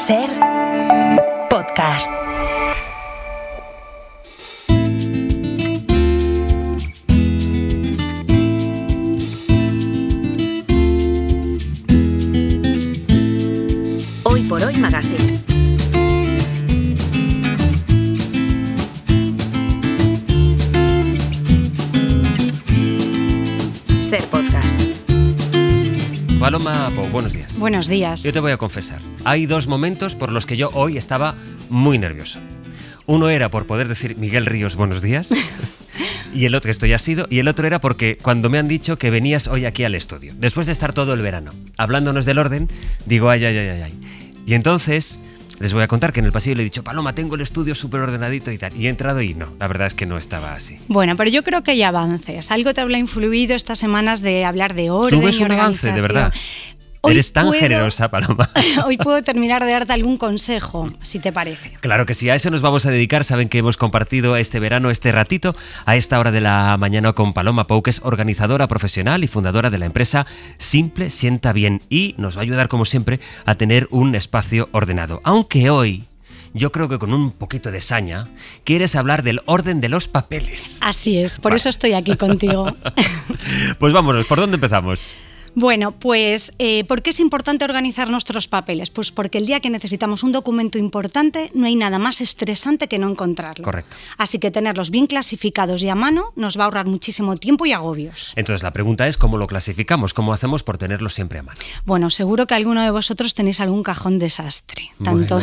Ser podcast. Hoy por Hoy Magazine. Ser podcast. Paloma Pou, buenos días. Buenos días. Yo te voy a confesar, hay dos momentos por los que yo hoy estaba muy nervioso. Uno era por poder decir Miguel Ríos, buenos días, y el otro, esto ya ha sido, y el otro era porque cuando me han dicho que venías hoy aquí al estudio, después de estar todo el verano hablándonos del orden, digo ay. Y entonces les voy a contar que en el pasillo le he dicho, Paloma, tengo el estudio súper ordenadito y tal. Y he entrado y no, la verdad es que no estaba así. Bueno, pero yo creo que hay avances. Algo te habrá influido estas semanas de hablar de orden. ¿Tú ves un avance, de verdad? Eres tan generosa, Paloma. Hoy puedo terminar de darte algún consejo, si te parece. Claro que sí, a eso nos vamos a dedicar. Saben que hemos compartido este verano, este ratito, a esta hora de la mañana con Paloma Pou, que es organizadora profesional y fundadora de la empresa Simple Sienta Bien. Y nos va a ayudar, como siempre, a tener un espacio ordenado. Aunque hoy, yo creo que con un poquito de saña, quieres hablar del orden de los papeles. Así es, por eso estoy aquí contigo. Pues vámonos, ¿por dónde empezamos? Bueno, pues, ¿por qué es importante organizar nuestros papeles? Pues porque el día que necesitamos un documento importante no hay nada más estresante que no encontrarlo. Correcto. Así que tenerlos bien clasificados y a mano nos va a ahorrar muchísimo tiempo y agobios. Entonces la pregunta es ¿cómo lo clasificamos? ¿Cómo hacemos por tenerlos siempre a mano? Bueno, seguro que alguno de vosotros tenéis algún cajón desastre, tanto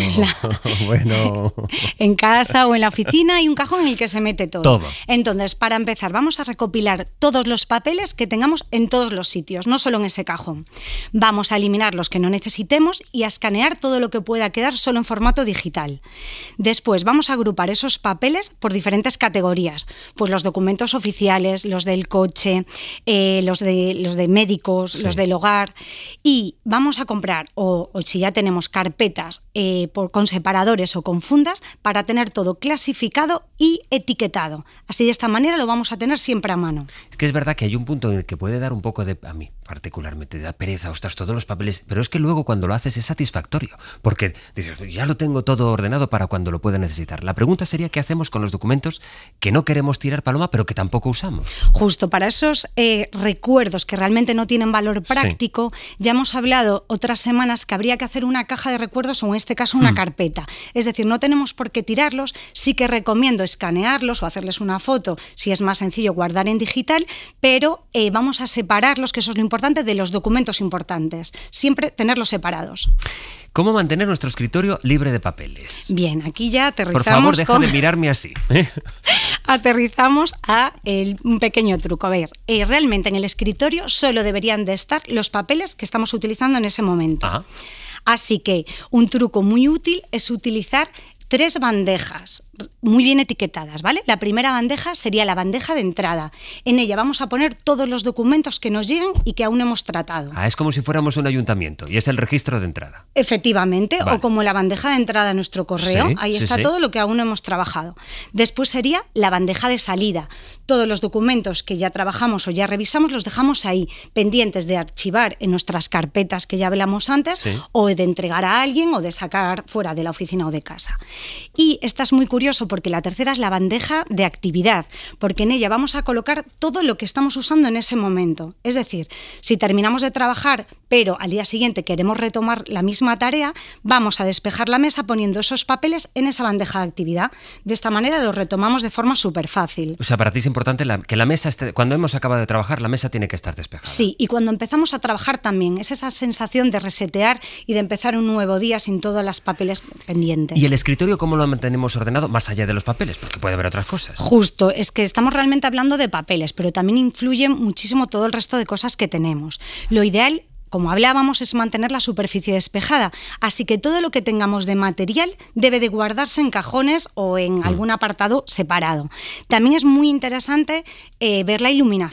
en casa o en la oficina hay un cajón en el que se mete todo. Todo. Entonces, para empezar, vamos a recopilar todos los papeles que tengamos en todos los sitios, no solo en ese cajón. Vamos a eliminar los que no necesitemos y a escanear todo lo que pueda quedar solo en formato digital. Después vamos a agrupar esos papeles por diferentes categorías, pues los documentos oficiales, los del coche, los de médicos, sí, los del hogar, y vamos a comprar, o si ya tenemos carpetas con separadores o con fundas, para tener todo clasificado y etiquetado. Así, de esta manera lo vamos a tener siempre a mano. Es que es verdad que hay un punto en el que puede dar un poco de, a mí particularmente, da pereza, ostras, todos los papeles, pero es que luego cuando lo haces es satisfactorio, porque dices, ya lo tengo todo ordenado para cuando lo pueda necesitar. La pregunta sería, ¿qué hacemos con los documentos que no queremos tirar, Paloma, pero que tampoco usamos? Justo, para esos recuerdos que realmente no tienen valor práctico, sí, ya hemos hablado otras semanas que habría que hacer una caja de recuerdos o en este caso una carpeta. Es decir, no tenemos por qué tirarlos, sí que recomiendo escanearlos o hacerles una foto, si es más sencillo guardar en digital, pero vamos a separarlos, que eso es lo importante, de los documentos importantes. Siempre tenerlos separados. ¿Cómo mantener nuestro escritorio libre de papeles? Bien, aquí ya aterrizamos. Por favor, deja de mirarme así. Aterrizamos a un pequeño truco. A ver, realmente en el escritorio solo deberían de estar los papeles que estamos utilizando en ese momento. Ajá. Así que un truco muy útil es utilizar 3 bandejas muy bien etiquetadas, ¿vale? La primera bandeja sería la bandeja de entrada. En ella vamos a poner todos los documentos que nos lleguen y que aún hemos tratado. Es como si fuéramos un ayuntamiento y es el registro de entrada. Efectivamente, vale. O como la bandeja de entrada a nuestro correo, sí, ahí está todo lo que aún hemos trabajado. Después sería la bandeja de salida. Todos los documentos que ya trabajamos o ya revisamos los dejamos ahí, pendientes de archivar en nuestras carpetas que ya hablamos antes, sí, o de entregar a alguien o de sacar fuera de la oficina o de casa. Y esta es muy curiosa porque la tercera es la bandeja de actividad, porque en ella vamos a colocar todo lo que estamos usando en ese momento. Es decir, si terminamos de trabajar, pero al día siguiente queremos retomar la misma tarea, vamos a despejar la mesa poniendo esos papeles en esa bandeja de actividad. De esta manera lo retomamos de forma súper fácil. O sea, para ti es importante que la mesa esté, cuando hemos acabado de trabajar, la mesa tiene que estar despejada. Sí, y cuando empezamos a trabajar también, es esa sensación de resetear y de empezar un nuevo día sin todos los papeles pendientes. ¿Y el escritorio cómo lo mantenemos ordenado? Más allá de los papeles, porque puede haber otras cosas. Justo, es que estamos realmente hablando de papeles, pero también influye muchísimo todo el resto de cosas que tenemos. Lo ideal, como hablábamos, es mantener la superficie despejada, así que todo lo que tengamos de material debe de guardarse en cajones o en algún apartado separado. También es muy interesante ver la iluminación.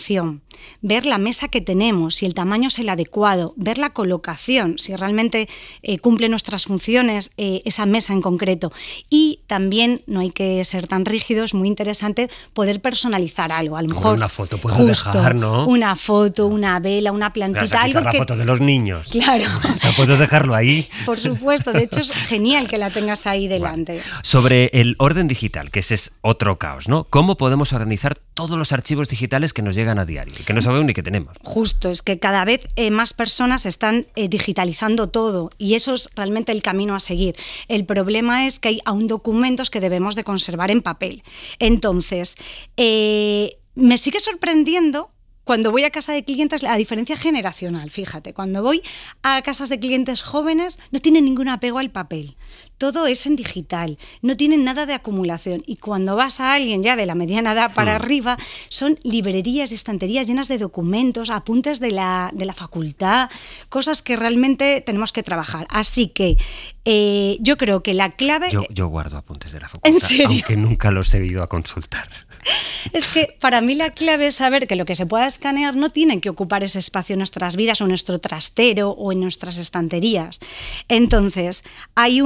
ver la mesa que tenemos, si el tamaño es el adecuado, ver la colocación, si realmente cumple nuestras funciones esa mesa en concreto. Y también, no hay que ser tan rígido, es muy interesante poder personalizar algo. A lo mejor una foto puedo dejar, ¿no? Una foto, una vela, una plantita, algo la foto de los niños. Claro. O sea, puedo dejarlo ahí. Por supuesto, de hecho es genial que la tengas ahí delante. Bueno, sobre el orden digital, que ese es otro caos, ¿no? ¿Cómo podemos organizar todos los archivos digitales que nos llegan a diario y que no sabemos ni que tenemos? Justo, es que cada vez más personas están digitalizando todo y eso es realmente el camino a seguir. El problema es que hay aún documentos que debemos de conservar en papel. Entonces, me sigue sorprendiendo cuando voy a casa de clientes la diferencia generacional. Fíjate, cuando voy a casas de clientes jóvenes no tienen ningún apego al papel. Todo es en digital, no tienen nada de acumulación. Y cuando vas a alguien ya de la mediana edad para arriba, son librerías y estanterías llenas de documentos, apuntes de la facultad, cosas que realmente tenemos que trabajar. Así que yo creo que la clave... Yo guardo apuntes de la facultad, ¿En serio? aunque nunca los he ido a consultar. Es que para mí la clave es saber que lo que se pueda escanear no tiene que ocupar ese espacio en nuestras vidas o en nuestro trastero o en nuestras estanterías. Entonces, hay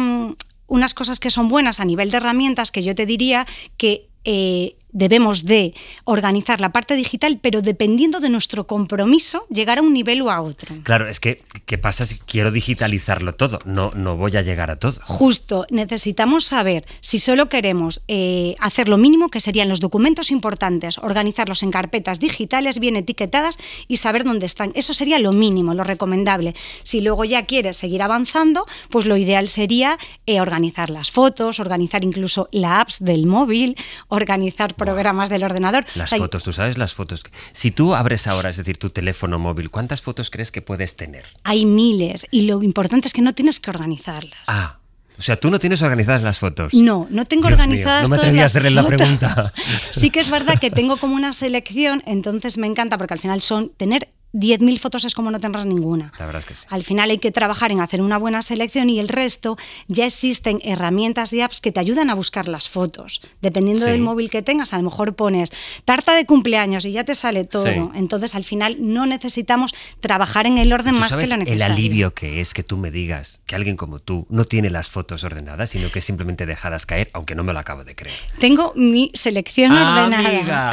unas cosas que son buenas a nivel de herramientas que yo te diría que debemos de organizar la parte digital, pero dependiendo de nuestro compromiso, llegar a un nivel o a otro. Claro, es que, ¿qué pasa si quiero digitalizarlo todo? No voy a llegar a todo. Justo, necesitamos saber si solo queremos hacer lo mínimo, que serían los documentos importantes, organizarlos en carpetas digitales bien etiquetadas y saber dónde están. Eso sería lo mínimo, lo recomendable. Si luego ya quieres seguir avanzando, pues lo ideal sería organizar las fotos, organizar incluso las apps del móvil, organizar programas del ordenador. Las fotos, tú sabes las fotos. Si tú abres ahora, es decir, tu teléfono móvil, ¿cuántas fotos crees que puedes tener? Hay miles y lo importante es que no tienes que organizarlas. Ah, o sea, tú no tienes organizadas las fotos. No tengo Dios organizadas mío, no me atreví a hacerle la pregunta. Sí que es verdad que tengo como una selección, entonces me encanta porque al final tener 10.000 fotos es como no tener ninguna. La verdad es que sí. Al final hay que trabajar en hacer una buena selección y el resto ya existen herramientas y apps que te ayudan a buscar las fotos. Dependiendo del móvil que tengas, a lo mejor pones tarta de cumpleaños y ya te sale todo. Sí. Entonces al final no necesitamos trabajar en el orden más que lo necesario. El alivio que es que tú me digas que alguien como tú no tiene las fotos ordenadas, sino que simplemente dejadas caer, aunque no me lo acabo de creer. Tengo mi selección ordenada. Amiga.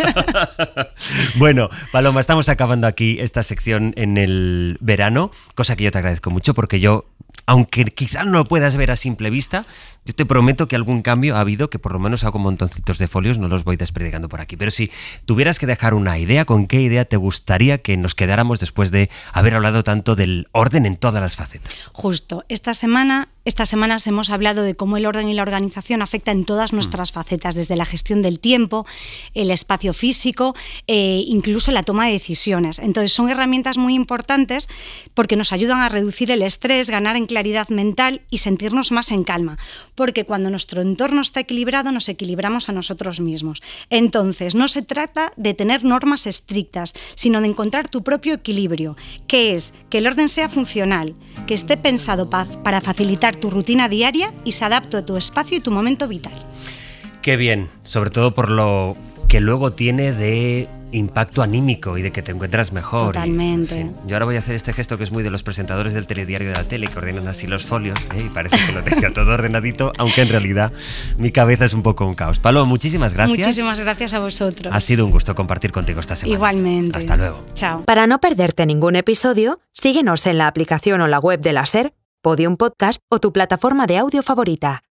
Bueno, Paloma, estamos acabando aquí esta sección en el verano, cosa que yo te agradezco mucho porque yo, aunque quizás no lo puedas ver a simple vista, yo te prometo que algún cambio ha habido, que por lo menos hago montoncitos de folios, no los voy desperdigando por aquí. Pero si tuvieras que dejar una idea, ¿con qué idea te gustaría que nos quedáramos después de haber hablado tanto del orden en todas las facetas? Justo, estas semanas hemos hablado de cómo el orden y la organización afectan en todas nuestras facetas, desde la gestión del tiempo, el espacio físico, incluso la toma de decisiones. Entonces son herramientas muy importantes porque nos ayudan a reducir el estrés, ganar en claridad mental y sentirnos más en calma. Porque cuando nuestro entorno está equilibrado, nos equilibramos a nosotros mismos. Entonces, no se trata de tener normas estrictas, sino de encontrar tu propio equilibrio, que es que el orden sea funcional, que esté pensado para facilitar tu rutina diaria y se adapte a tu espacio y tu momento vital. Qué bien, sobre todo por lo que luego tiene de impacto anímico y de que te encuentras mejor. Totalmente. Y, en fin, yo ahora voy a hacer este gesto que es muy de los presentadores del telediario de la tele, que ordenan así los folios, y parece que lo tenga todo ordenadito, aunque en realidad mi cabeza es un poco un caos. Paloma, muchísimas gracias. Muchísimas gracias a vosotros. Ha sido un gusto compartir contigo esta semana. Igualmente. Hasta luego. Chao. Para no perderte ningún episodio, síguenos en la aplicación o la web de la SER, Podium Podcast o tu plataforma de audio favorita.